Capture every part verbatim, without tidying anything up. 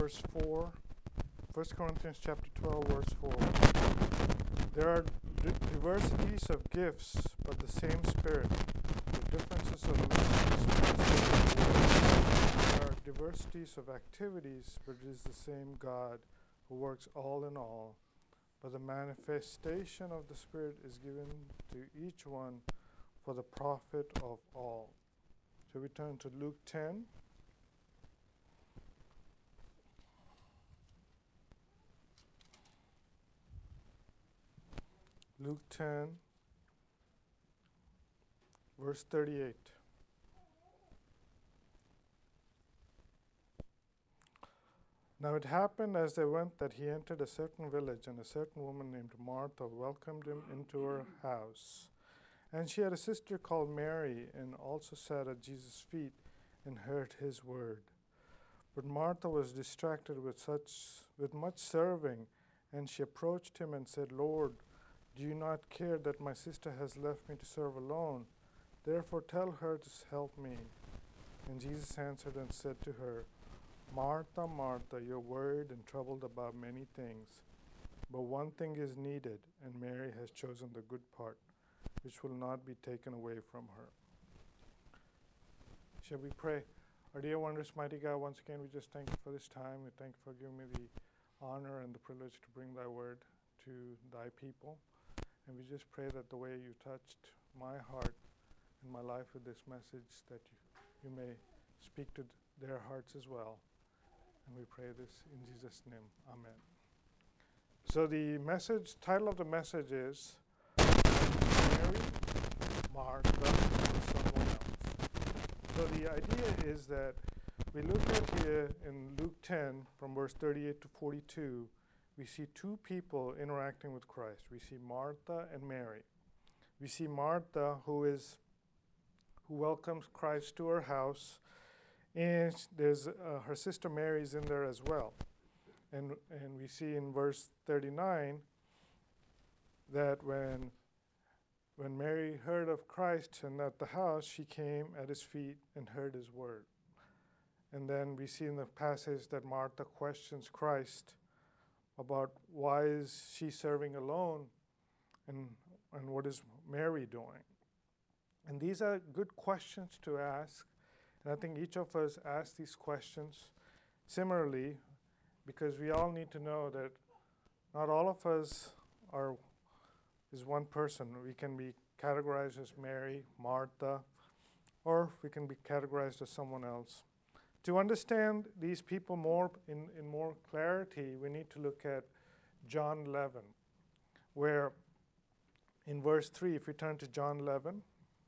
verse four. First Corinthians chapter twelve, verse four. There are d- diversities of gifts, but the same Spirit. The differences of ministries, but the same Lord. There are diversities of activities, but it is the same God who works all in all. But the manifestation of the Spirit is given to each one for the profit of all. So we turn to Luke ten. Luke ten, verse thirty-eight. Now it happened as they went that he entered a certain village, and a certain woman named Martha welcomed him into her house. And she had a sister called Mary, and also sat at Jesus' feet and heard his word. But Martha was distracted with such with much serving, and she approached him and said, Lord, do you not care that my sister has left me to serve alone? Therefore tell her to help me. And Jesus answered and said to her, Martha, Martha, you're worried and troubled about many things, but one thing is needed, and Mary has chosen the good part, which will not be taken away from her. Shall we pray? Our dear wondrous mighty God, once again we just thank you for this time. We thank you for giving me the honor and the privilege to bring thy word to thy people. And we just pray that the way you touched my heart and my life with this message, that you, you may speak to their hearts as well. And we pray this in Jesus' name. Amen. So the message, title of the message is Mary, Martha, and someone else. So the idea is that we look at here in Luke ten from verse thirty-eight to forty-two, we see two people interacting with Christ. We see Martha and Mary. We see Martha who is who welcomes Christ to her house. And there's uh, her sister Mary is in there as well. And and we see in verse thirty-nine that when when Mary heard of Christ and at the house, she came at his feet and heard his word. And then we see in the passage that Martha questions Christ about why is she serving alone and and what is Mary doing. And these are good questions to ask. And I think each of us ask these questions similarly, because we all need to know that not all of us are is one person. We can be categorized as Mary, Martha, or we can be categorized as someone else. To understand these people more in, in more clarity, we need to look at John eleven, where in verse three, if we turn to John eleven,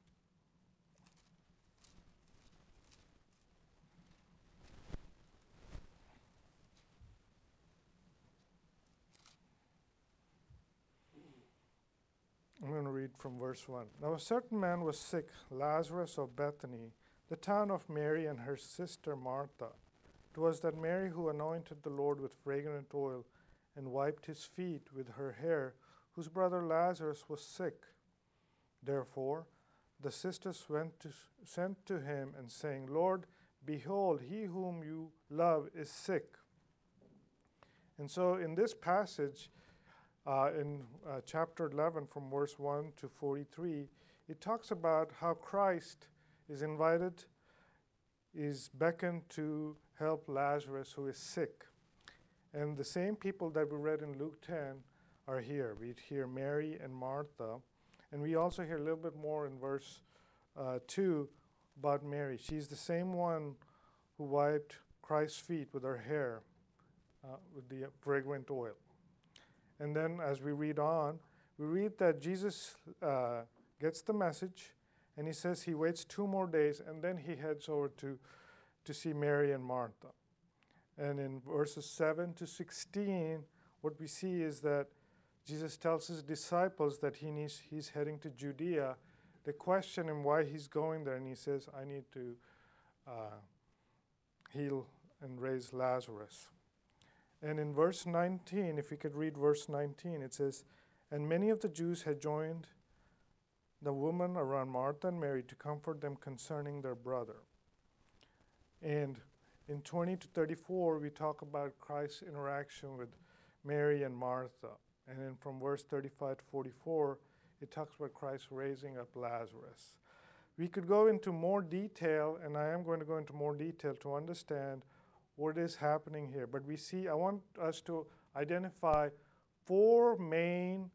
I'm going to read from verse one. Now a certain man was sick, Lazarus of Bethany, the town of Mary and her sister Martha. It was that Mary who anointed the Lord with fragrant oil and wiped his feet with her hair, whose brother Lazarus was sick. Therefore the sisters went to, sent to him and saying, Lord, behold, he whom you love is sick. And so in this passage, Uh, in uh, chapter eleven, from verse one to forty-three, it talks about how Christ is invited, is beckoned to help Lazarus who is sick. And the same people that we read in Luke ten are here. We hear Mary and Martha. And we also hear a little bit more in verse uh, two about Mary. She's the same one who wiped Christ's feet with her hair, uh, with the fragrant oil. And then as we read on, we read that Jesus uh, gets the message, and he says he waits two more days, and then he heads over to, to see Mary and Martha. And in verses seven to sixteen, what we see is that Jesus tells his disciples that he needs, he's heading to Judea. They question him why he's going there, and he says, I need to uh, heal and raise Lazarus. And in verse nineteen, if we could read verse nineteen, it says, And many of the Jews had joined the woman around Martha and Mary to comfort them concerning their brother. And In twenty to thirty-four, we talk about Christ's interaction with Mary and Martha. And then from verse thirty-five to forty-four, it talks about Christ raising up Lazarus. We could go into more detail, and I am going to go into more detail to understand what is happening here. But we see, I want us to identify four main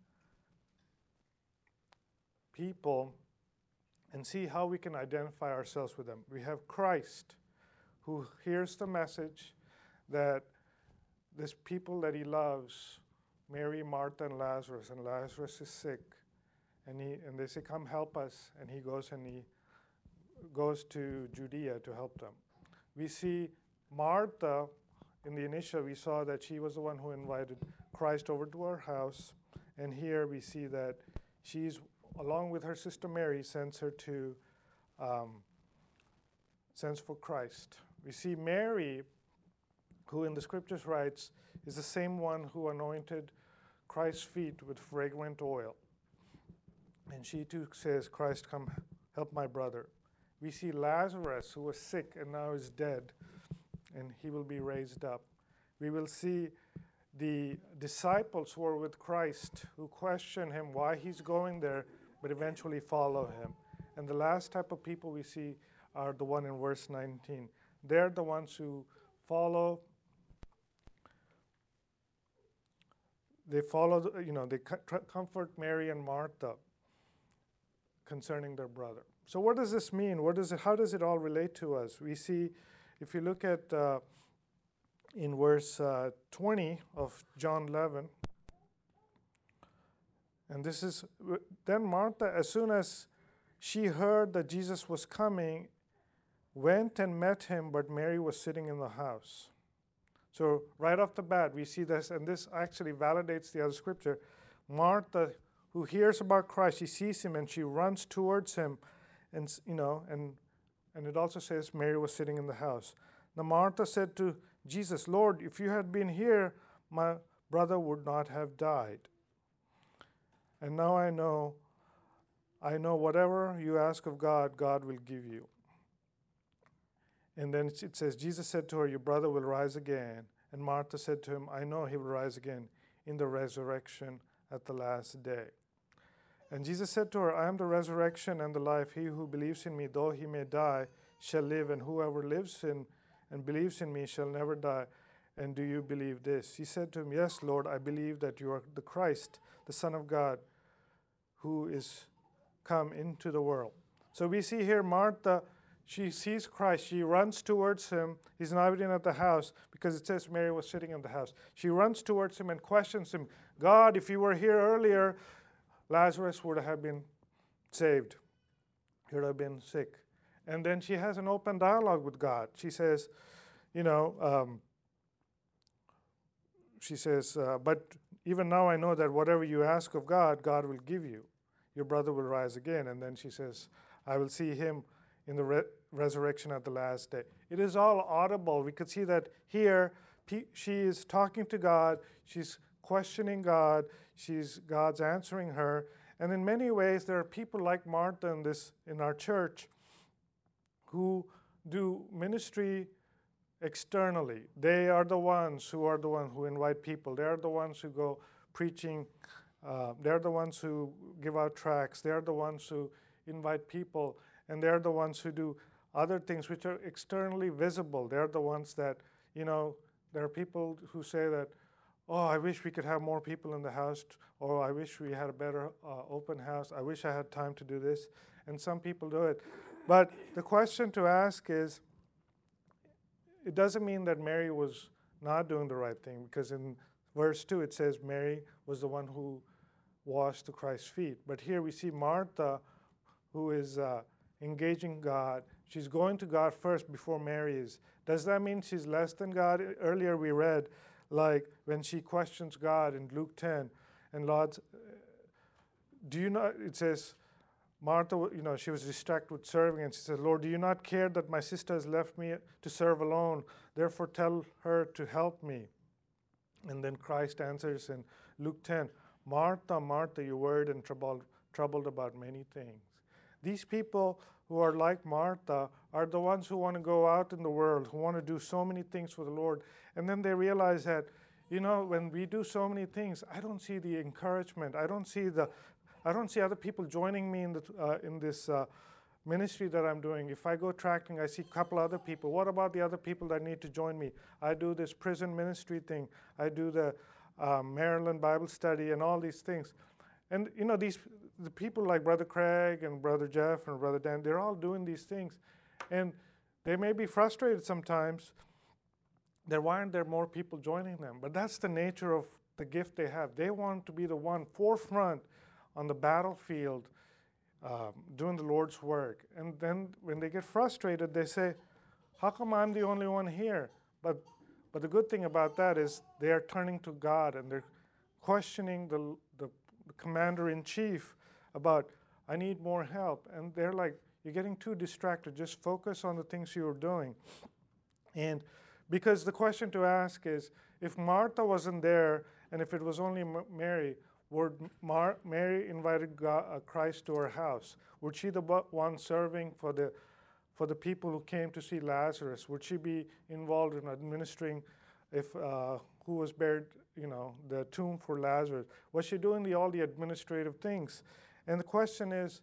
people and see how we can identify ourselves with them. We have Christ, who hears the message that this people that he loves, Mary, Martha, and Lazarus, and Lazarus is sick, and he and they say, "Come help us," and he goes and he goes to Judea to help them. We see Martha, in the initial, we saw that she was the one who invited Christ over to her house, and here we see that she's, along with her sister Mary, sends her to, um, sends for Christ. We see Mary, who in the scriptures writes, is the same one who anointed Christ's feet with fragrant oil. And she too says, "Christ, come help my brother." We see Lazarus, who was sick and now is dead, and he will be raised up. We will see the disciples who are with Christ, who question him why he's going there, but eventually follow him. And the last type of people we see are the one in verse nineteen. They're the ones who follow, they follow, the, you know, they comfort Mary and Martha concerning their brother. So what does this mean? What does it, how does it all relate to us? We see, if you look at uh, in verse uh, twenty of John eleven, and this is, then Martha, as soon as she heard that Jesus was coming, went and met him, but Mary was sitting in the house. So right off the bat, we see this, and this actually validates the other scripture. Martha, who hears about Christ, she sees him and she runs towards him, and you know, and and it also says Mary was sitting in the house. Now Martha said to Jesus, "Lord, if you had been here, my brother would not have died. And now I know, I know whatever you ask of God, God will give you." And then it says, Jesus said to her, "Your brother will rise again." And Martha said to him, "I know he will rise again in the resurrection at the last day." And Jesus said to her, "I am the resurrection and the life. He who believes in me, though he may die, shall live. And whoever lives in and believes in me shall never die. And do you believe this?" He said to him, "Yes, Lord, I believe that you are the Christ, the Son of God, who is come into the world." So we see here Martha, she sees Christ. She runs towards him. He's not even at the house because it says Mary was sitting in the house. She runs towards him and questions him, "God, if you were here earlier, Lazarus would have been saved. He would have been sick." And then she has an open dialogue with God. She says, you know, um, she says, uh, "But even now I know that whatever you ask of God, God will give you. Your brother will rise again." And then she says, "I will see him in the re- resurrection at the last day." It is all audible. We could see that here P- she is talking to God. She's questioning God. She's God's answering her. And in many ways, there are people like Martha in this in our church who do ministry externally. They are the ones who are the ones who invite people. They are the ones who go preaching. Uh, they're the ones who give out tracts. They're the ones who invite people. And they're the ones who do other things which are externally visible. They're the ones that, you know, there are people who say that, "Oh, I wish we could have more people in the house," or "I wish we had a better uh, open house. I wish I had time to do this." And some people do it. But the question to ask is, it doesn't mean that Mary was not doing the right thing, because in verse two it says Mary was the one who washed Christ's feet. But here we see Martha, who is uh, engaging God. She's going to God first before Mary is. Does that mean she's less than God? Earlier we read, like when she questions God in Luke ten, and Lord, do you not, it says, Martha, you know, she was distracted with serving, and she said, "Lord, do you not care that my sister has left me to serve alone? Therefore tell her to help me." And then Christ answers in Luke ten, "Martha, Martha, you worried and troubled, troubled about many things." These people who are like Martha are the ones who want to go out in the world, who want to do so many things for the Lord. And then they realize that, you know, when we do so many things, I don't see the encouragement. I don't see the, I don't see other people joining me in the uh, in this uh, ministry that I'm doing. If I go tracting, I see a couple other people. What about the other people that need to join me? I do this prison ministry thing. I do the um, Maryland Bible study and all these things. And you know, these the people like Brother Craig and Brother Jeff and Brother Dan, they're all doing these things. And they may be frustrated sometimes that why aren't there more people joining them? But that's the nature of the gift they have. They want to be the one forefront on the battlefield um, doing the Lord's work. And then when they get frustrated, they say, how come I'm the only one here? But but the good thing about that is they are turning to God and they're questioning the, the, the commander-in-chief about, I need more help. And they're like, you're getting too distracted. Just focus on the things you're doing. And because the question to ask is, if Martha wasn't there and if it was only M- Mary, would Mar- Mary invited God, uh, Christ to her house? Would she the one serving for the for the people who came to see Lazarus? Would she be involved in administering if uh, who was buried, you know, the tomb for Lazarus? Was she doing the, all the administrative things? And the question is,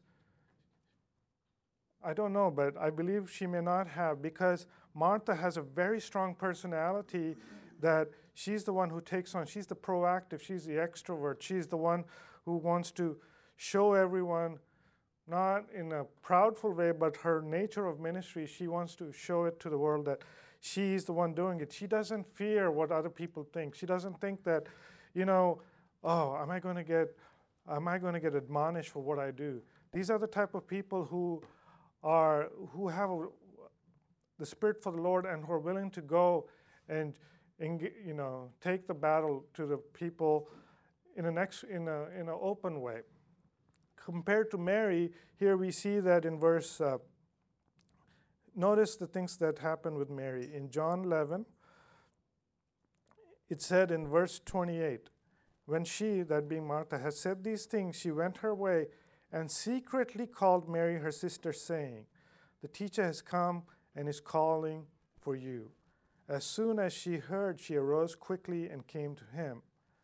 I don't know, but I believe she may not have, because Martha has a very strong personality that she's the one who takes on. She's the proactive. She's the extrovert. She's the one who wants to show everyone, not in a proudful way, but her nature of ministry, she wants to show it to the world that she's the one doing it. She doesn't fear what other people think. She doesn't think that, you know, oh, am I going to get, am I going to get admonished for what I do? These are the type of people who are who have a, the spirit for the Lord and who are willing to go and, and you know, take the battle to the people in an ex, in a in an open way. Compared to Mary, here we see that in verse. Uh, notice the things that happened with Mary in John eleven. It said in verse twenty-eight, when she, that being Martha, had said these things, she went her way and secretly called Mary her sister, saying, the teacher has come and is calling for you. As soon as she heard, she arose quickly and came to him.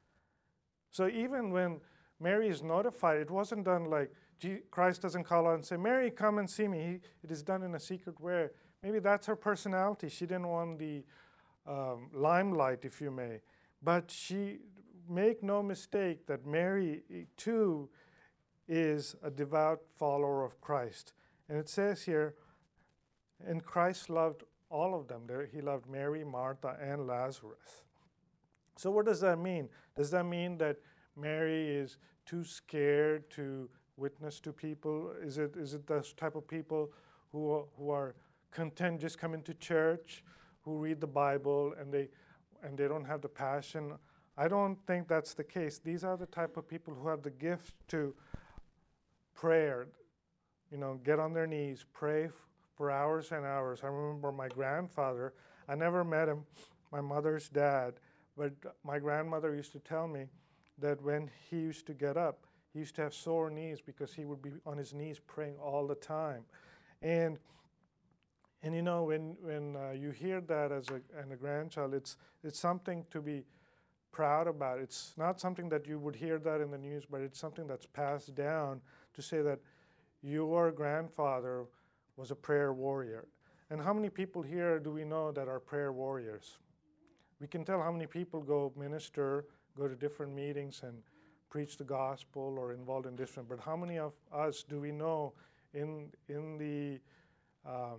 So even when Mary is notified, it wasn't done like Christ doesn't call out and say, Mary, come and see me. He, it is done in a secret way. Maybe that's her personality. She didn't want the um, limelight, if you may. But she, make no mistake that Mary, too, is a devout follower of Christ. And it says here, and Christ loved all of them. He loved Mary, Martha, and Lazarus. So what does that mean? Does that mean that Mary is too scared to witness to people? Is it is it the type of people who who are content just coming to church, who read the Bible and they and they don't have the passion? I don't think that's the case. These are the type of people who have the gift to prayer, you know, get on their knees, pray f- for hours and hours. I remember my grandfather, I never met him, my mother's dad, but my grandmother used to tell me that when he used to get up, he used to have sore knees because he would be on his knees praying all the time. And and you know, when when uh, you hear that as a, and a grandchild, it's it's something to be proud about. It's not something that you would hear that in the news, but it's something that's passed down to say that your grandfather was a prayer warrior. And how many people here do we know that are prayer warriors? We can tell how many people go minister, go to different meetings and preach the gospel or involved in different, but how many of us do we know in in the um,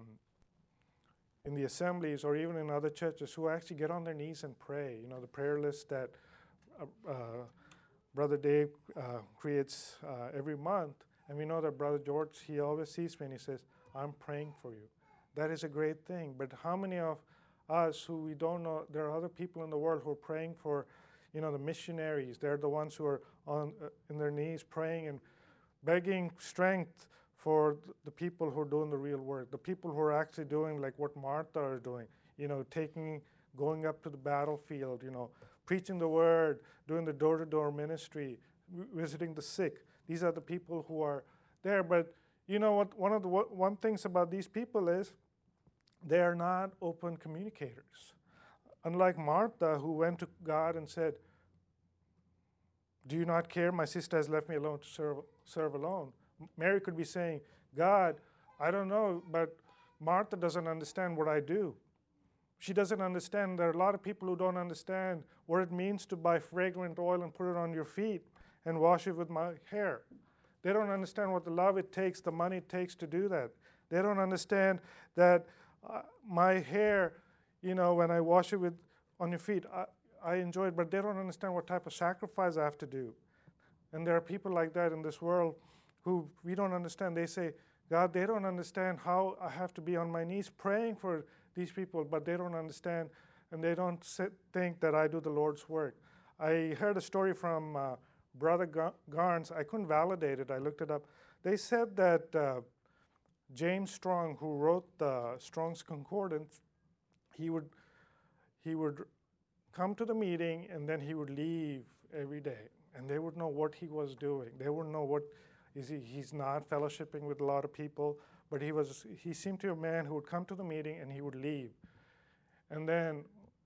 in the assemblies or even in other churches who actually get on their knees and pray? You know, the prayer list that uh, uh, Brother Dave uh, creates uh, every month. And we know that Brother George, he always sees me and he says, I'm praying for you. That is a great thing. But how many of us who we don't know, there are other people in the world who are praying for, you know, the missionaries. They're the ones who are on uh, in their knees praying and begging strength for th- the people who are doing the real work, the people who are actually doing like what Martha is doing, you know, taking, going up to the battlefield, you know, preaching the word, doing the door-to-door ministry, w- visiting the sick. These are the people who are there, but you know what? One of the one things about these people is they are not open communicators. Unlike Martha, who went to God and said, "Do you not care? My sister has left me alone to serve serve alone." Mary could be saying, "God, I don't know, but Martha doesn't understand what I do. She doesn't understand. There are a lot of people who don't understand what it means to buy fragrant oil and put it on your feet and wash it with my hair. They don't understand what the love it takes, the money it takes to do that. They don't understand that uh, my hair, you know, when I wash it with on your feet, I, I enjoy it, but they don't understand what type of sacrifice I have to do." And there are people like that in this world who we don't understand. They say, "God, they don't understand how I have to be on my knees praying for these people," but they don't understand, and they don't sit, think that I do the Lord's work. I heard a story from uh, Brother Garnes. I couldn't validate it. I looked it up. They said that uh, James Strong, who wrote the Strong's Concordance, he would he would come to the meeting and then he would leave every day, and they would know what he was doing. They would know what is he. He's not fellowshipping with a lot of people, but he was. He seemed to be a man who would come to the meeting and he would leave, and then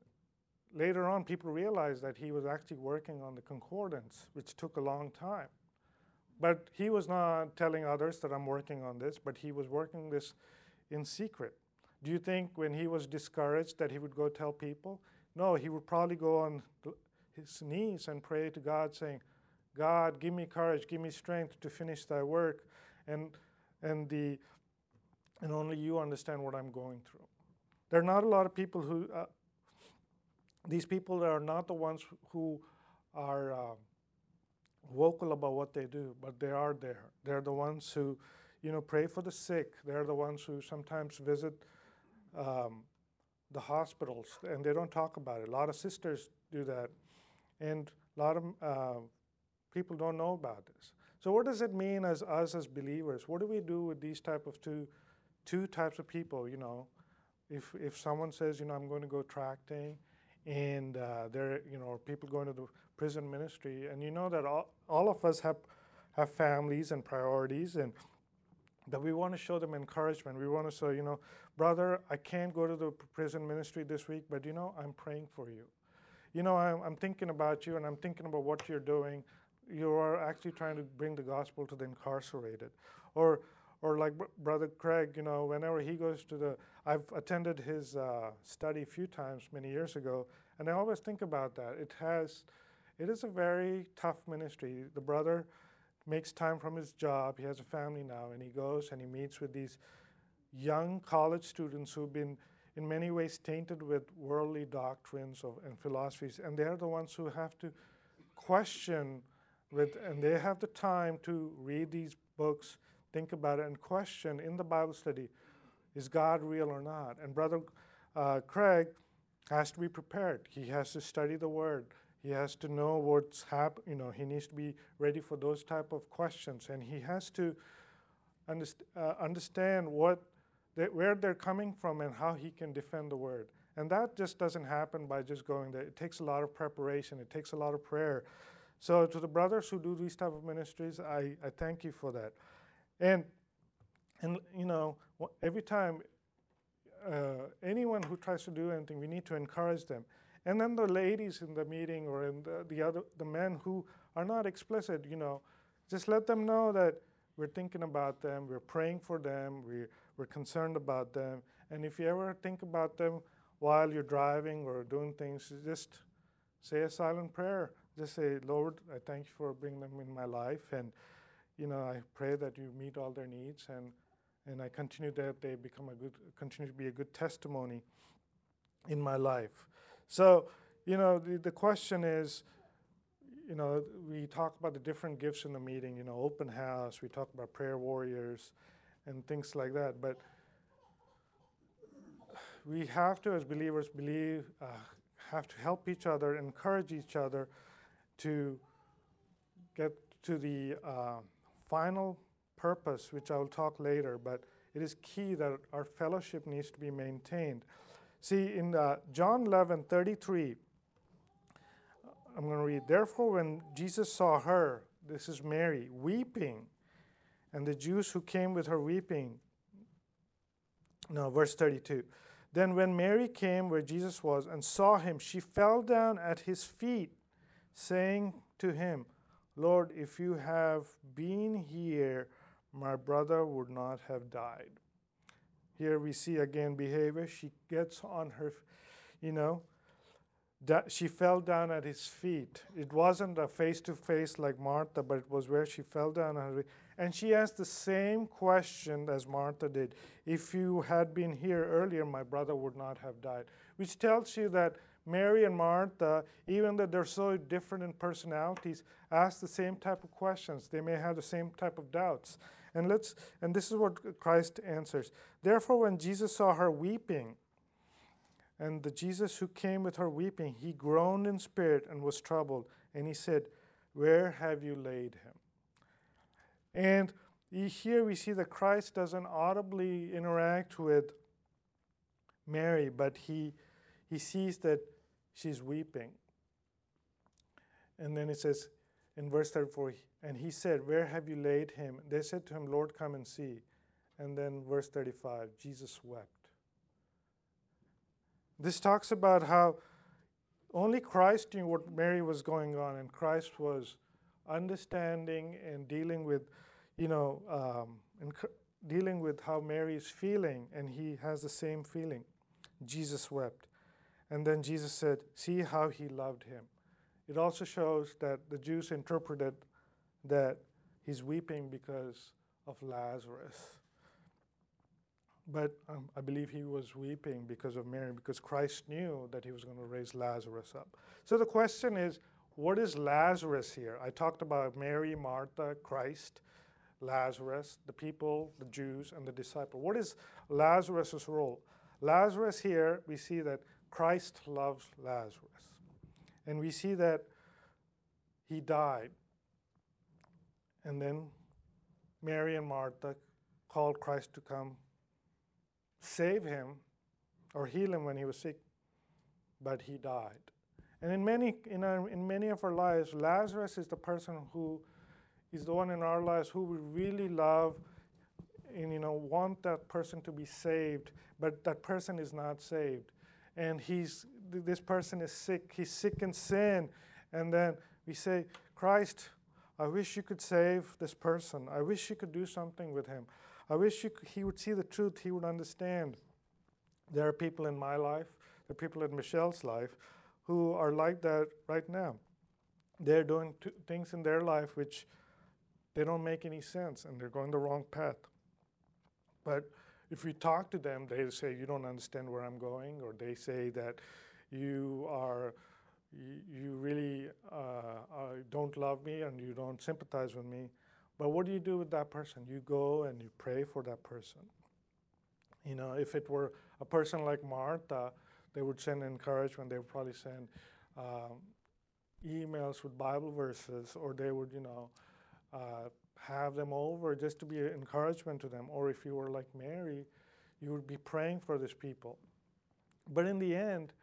later on, people realized that he was actually working on the concordance, which took a long time. But he was not telling others that I'm working on this, but he was working this in secret. Do you think when he was discouraged that he would go tell people? No, he would probably go on his knees and pray to God saying, "God, give me courage, give me strength to finish thy work, and and the and only you understand what I'm going through." There are not a lot of people who, uh, these people are not the ones who are uh, vocal about what they do, but they are there. They're the ones who, you know, pray for the sick. They're the ones who sometimes visit um, the hospitals, and they don't talk about it. A lot of sisters do that, and a lot of uh, people don't know about this. So what does it mean as us as believers? What do we do with these type of two, two types of people? You know, if if someone says, you know, I'm going to go tracting, and uh, there, you know, people going to the prison ministry, and you know that all, all of us have have families and priorities, and that we want to show them encouragement. We want to say, you know, brother, I can't go to the prison ministry this week, but you know, I'm praying for you. You know, I'm, I'm thinking about you, and I'm thinking about what you're doing. You are actually trying to bring the gospel to the incarcerated. Or or like Br- Brother Craig, you know, whenever he goes to the, I've attended his uh, study a few times many years ago, and I always think about that. It has, it is a very tough ministry. The brother makes time from his job. He has a family now, and he goes and he meets with these young college students who've been in many ways tainted with worldly doctrines of, and philosophies, and they're the ones who have to question with, and they have the time to read these books, think about it, and question in the Bible study, is God real or not? And Brother uh, Craig has to be prepared. He has to study the Word. He has to know what's happening. You know, he needs to be ready for those type of questions, and he has to underst- uh, understand what they, where they're coming from and how he can defend the Word. And that just doesn't happen by just going there. It takes a lot of preparation. It takes a lot of prayer. So to the brothers who do these type of ministries, I, I thank you for that. And, and you know, every time uh, anyone who tries to do anything, we need to encourage them. And then the ladies in the meeting, or in the, the other, the men who are not explicit, you know, just let them know that we're thinking about them, we're praying for them, we, we're concerned about them. And if you ever think about them while you're driving or doing things, just say a silent prayer. Just say, "Lord, I thank you for bringing them in my life, and you know, I pray that you meet all their needs, and and I continue that they become a good, continue to be a good testimony in my life." So, you know, the, the question is, you know, we talk about the different gifts in the meeting, you know, open house, we talk about prayer warriors and things like that, but we have to, as believers, believe, uh, have to help each other, encourage each other to get to the uh, final purpose, which I will talk later, but it is key that our fellowship needs to be maintained. See, in uh, John eleven thirty-three, I'm going to read, "Therefore when Jesus saw her," this is Mary, "weeping, And the Jews who came with her weeping. No, verse thirty-two. Then when Mary came where Jesus was and saw him, she fell down at his feet, saying to him, Lord, if you have been here, my brother would not have died. Here we see again behavior. She gets on her, you know, that she fell down at his feet. It wasn't a face-to-face like Martha, but it was where she fell down at her feet. And she asked the same question as Martha did. If you had been here earlier, my brother would not have died. Which tells you that Mary and Martha, even though they're so different in personalities, ask the same type of questions. They may have the same type of doubts. And let's and this is what Christ answers. Therefore, when Jesus saw her weeping, and the Jesus who came with her weeping, he groaned in spirit and was troubled. And he said, where have you laid him? And here we see that Christ doesn't audibly interact with Mary, but he, he sees that she's weeping. And then it says in verse thirty-four, and he said, where have you laid him? They said to him, Lord, come and see. And then verse thirty-five, Jesus wept. This talks about how only Christ knew what Mary was going on, and Christ was understanding and dealing with, you know, um, and dealing with how Mary is feeling, and he has the same feeling. Jesus wept. And then Jesus said, see how he loved him. It also shows that the Jews interpreted that he's weeping because of Lazarus. But um, I believe he was weeping because of Mary, because Christ knew that he was going to raise Lazarus up. So the question is, what is Lazarus here? I talked about Mary, Martha, Christ, Lazarus, the people, the Jews, and the disciple. What is Lazarus' role? Lazarus here, we see that Christ loves Lazarus. And we see that he died. And then Mary and Martha called Christ to come save him or heal him when he was sick, but he died. And in many in our in many of our lives, Lazarus is the person who is the one in our lives who we really love and you know want that person to be saved, but that person is not saved. And he's this person is sick, he's sick in sin. And then we say, Christ, I wish you could save this person. I wish you could do something with him. I wish you could, he would see the truth, he would understand. There are people in my life, there are people in Michelle's life who are like that right now. They're doing t- things in their life which they don't make any sense and they're going the wrong path. But if we talk to them, they say, you don't understand where I'm going, or they say that you are, you, you really uh, uh, don't love me and you don't sympathize with me. But what do you do with that person? You go and you pray for that person. You know, if it were a person like Martha, they would send encouragement. They would probably send um, emails with Bible verses, or they would, you know, uh, have them over just to be an encouragement to them. Or if you were like Mary, you would be praying for these people. But in the end,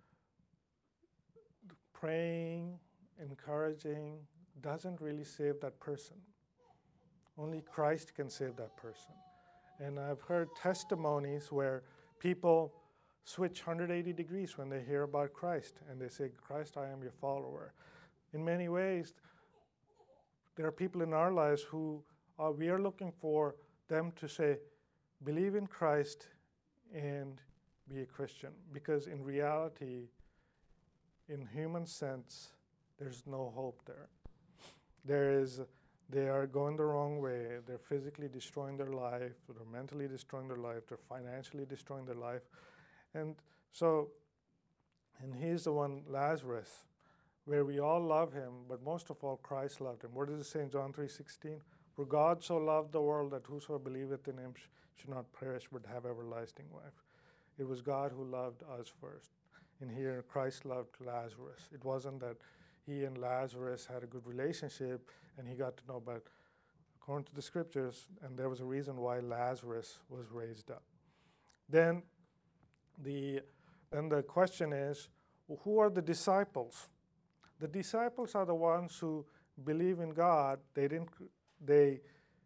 praying, encouraging, doesn't really save that person. Only Christ can save that person. And I've heard testimonies where people switch one hundred eighty degrees when they hear about Christ, and they say, Christ, I am your follower. In many ways, there are people in our lives who uh, we are looking for them to say, believe in Christ and be a Christian. Because in reality, in human sense, there's no hope there. There is, they are going the wrong way. They're physically destroying their life. They're mentally destroying their life. They're financially destroying their life. And so, and he's the one, Lazarus, where we all love him, but most of all, Christ loved him. What does it say in John three sixteen? For God so loved the world that whosoever believeth in him sh- should not perish but have everlasting life. It was God who loved us first. And here, Christ loved Lazarus. It wasn't that he and Lazarus had a good relationship and he got to know, but according to the scriptures, and there was a reason why Lazarus was raised up. Then the, then the question is, well, who are the disciples? The disciples are the ones who believe in God. They didn't. They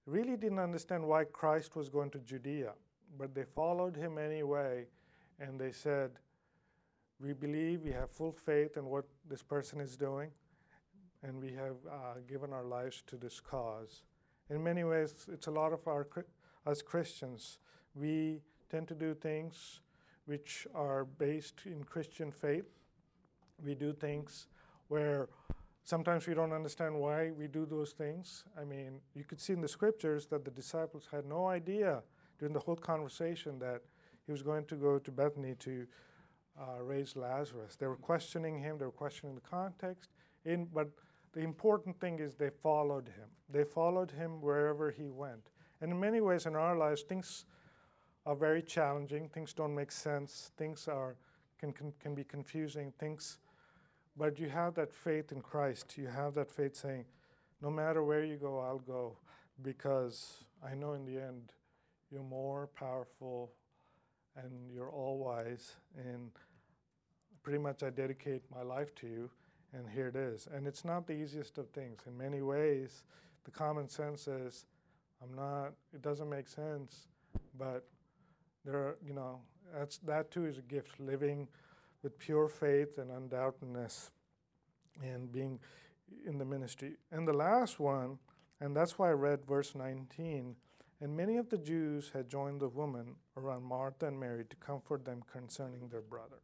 really didn't understand why Christ was going to Judea, but they followed him anyway, and they said, we believe, we have full faith in what this person is doing, and we have uh, given our lives to this cause. In many ways, it's a lot of our, as Christians, we tend to do things which are based in Christian faith. We do things where sometimes we don't understand why we do those things. I mean, you could see in the scriptures that the disciples had no idea during the whole conversation that he was going to go to Bethany to uh, raise Lazarus. They were questioning him, they were questioning the context, in, but the important thing is they followed him. They followed him wherever he went. And in many ways in our lives, things are very challenging. Things don't make sense. Things are can, can, can be confusing. Things, but you have that faith in Christ. You have that faith saying, no matter where you go, I'll go, because I know in the end you're more powerful and you're all wise, and pretty much I dedicate my life to you, and here it is. And it's not the easiest of things. In many ways, the common sense is, I'm not, it doesn't make sense, but there are, you know, that's, that too is a gift, living with pure faith and undoubtedness and being in the ministry. And the last one, and that's why I read verse nineteen, and many of the Jews had joined the woman around Martha and Mary to comfort them concerning their brother.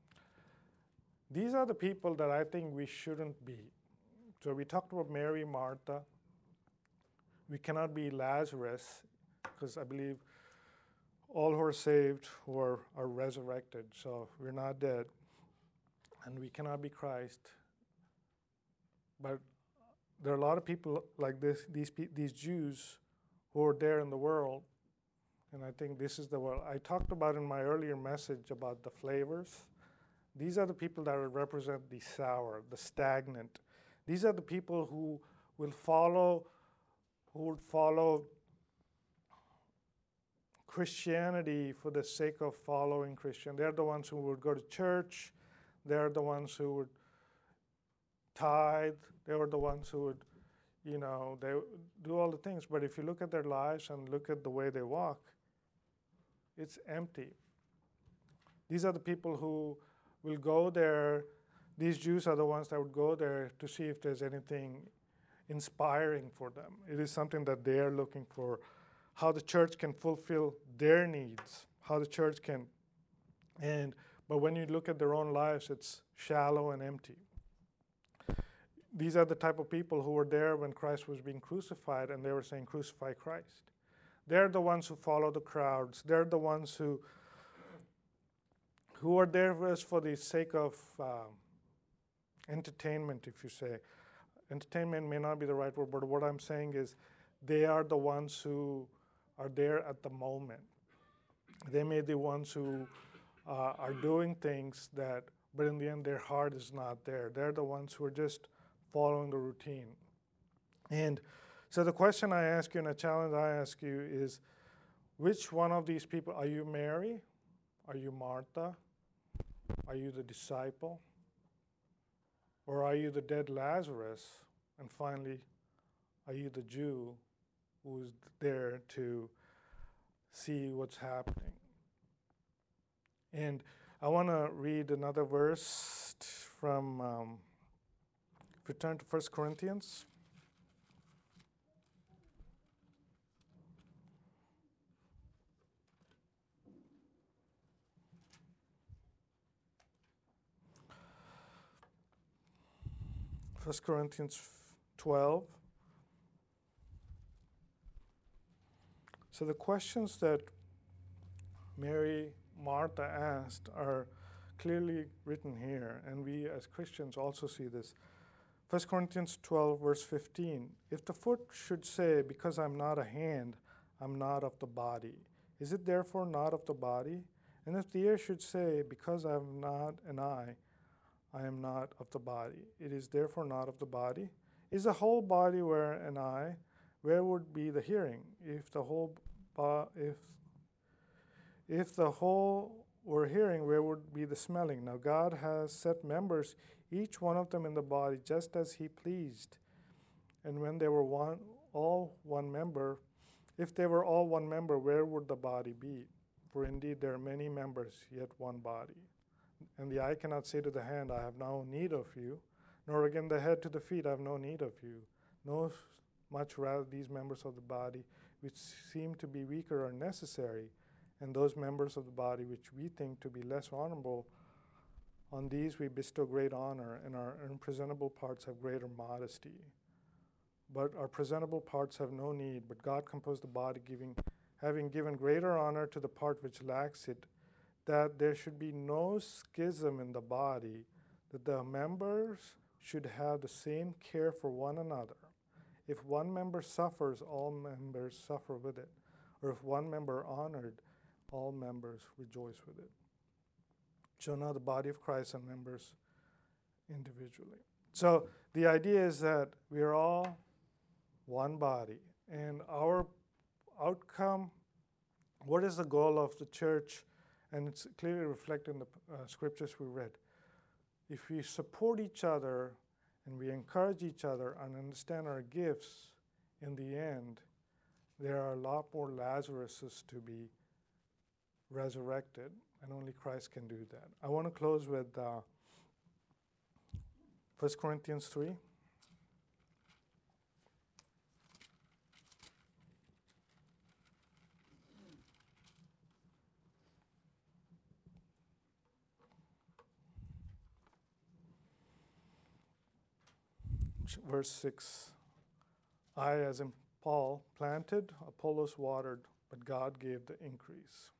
These are the people that I think we shouldn't be. So we talked about Mary, Martha. We cannot be Lazarus, because I believe all who are saved who are, are resurrected, so we're not dead. And we cannot be Christ. But there are a lot of people like this, these, these Jews who are there in the world, and I think this is the world. I talked about in my earlier message about the flavors. These are the people that would represent the sour, the stagnant. These are the people who will follow, who would follow Christianity for the sake of following Christian. They're the ones who would go to church. They're the ones who would tithe. They were the ones who would, you know, they do all the things. But if you look at their lives and look at the way they walk, it's empty. These are the people who will go there. These Jews are the ones that would go there to see if there's anything inspiring for them. It is something that they are looking for, how the church can fulfill their needs, how the church can, and but when you look at their own lives, it's shallow and empty. These are the type of people who were there when Christ was being crucified, and they were saying, crucify Christ. They're the ones who follow the crowds. They're the ones who who are there just for the sake of um, entertainment, if you say. Entertainment may not be the right word, but what I'm saying is they are the ones who are there at the moment. They may be the ones who uh, are doing things that, but in the end, their heart is not there. They're the ones who are just following the routine. And so the question I ask you and the challenge I ask you is, which one of these people, are you Mary? Are you Martha? Are you the disciple? Or are you the dead Lazarus? And finally, are you the Jew who's there to see what's happening? And I want to read another verse from, um, if you turn to First Corinthians. First Corinthians twelve. So the questions that Mary, Martha asked are clearly written here, and we as Christians also see this. First Corinthians twelve, verse fifteen. If the foot should say, because I'm not a hand, I'm not of the body, is it therefore not of the body? And if the ear should say, because I'm not an eye, I am not of the body, it is therefore not of the body? Is the whole body were an eye? Where would be the hearing? If the whole bo- if if the whole were hearing, where would be the smelling? Now God has set members, each one of them in the body, just as He pleased. And when they were one, all one member, If they were all one member, where would the body be? For indeed there are many members, yet one body. And the eye cannot say to the hand, I have no need of you, nor again the head to the feet, I have no need of you. No, much rather these members of the body which seem to be weaker are necessary, and those members of the body which we think to be less honorable, on these we bestow great honor, and our unpresentable parts have greater modesty. But our presentable parts have no need, but God composed the body, giving, having given greater honor to the part which lacks it, that there should be no schism in the body, that the members should have the same care for one another. If one member suffers, all members suffer with it. Or if one member honored, all members rejoice with it. So now the body of Christ and members individually. So the idea is that we are all one body, and our outcome, what is the goal of the church? And it's clearly reflected in the uh, scriptures we read. If we support each other and we encourage each other and understand our gifts, in the end, there are a lot more Lazaruses to be resurrected, and only Christ can do that. I want to close with uh, First Corinthians three. Verse six, I, as in Paul, planted, Apollos watered, but God gave the increase.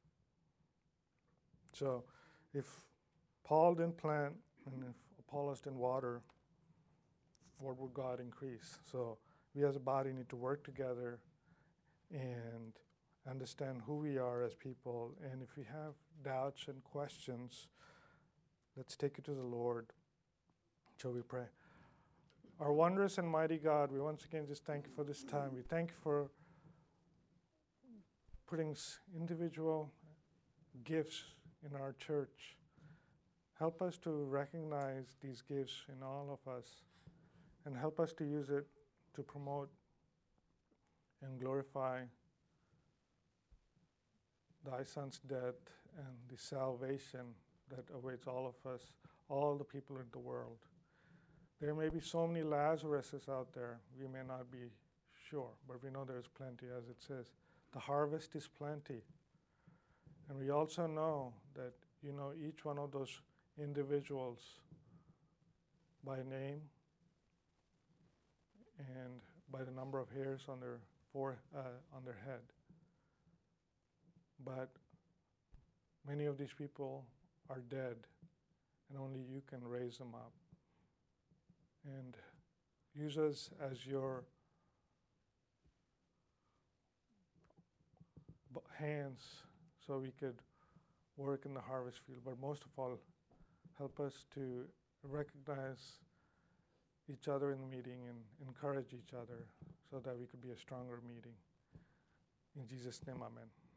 So if Paul didn't plant and if Apollos didn't water, what would God increase? So we as a body need to work together and understand who we are as people. And if we have doubts and questions, let's take it to the Lord. Shall we pray? Our wondrous and mighty God, we once again just thank you for this time. We thank you for putting individual gifts in our church. Help us to recognize these gifts in all of us, and help us to use it to promote and glorify thy Son's death and the salvation that awaits all of us, all the people in the world. There may be so many Lazaruses out there, we may not be sure, but we know there's plenty, as it says. The harvest is plenty. And we also know that you know each one of those individuals by name and by the number of hairs on their fore, uh, on their head. But many of these people are dead, and only you can raise them up. And use us as your hands so we could work in the harvest field. But most of all, help us to recognize each other in the meeting and encourage each other so that we could be a stronger meeting. In Jesus' name, amen.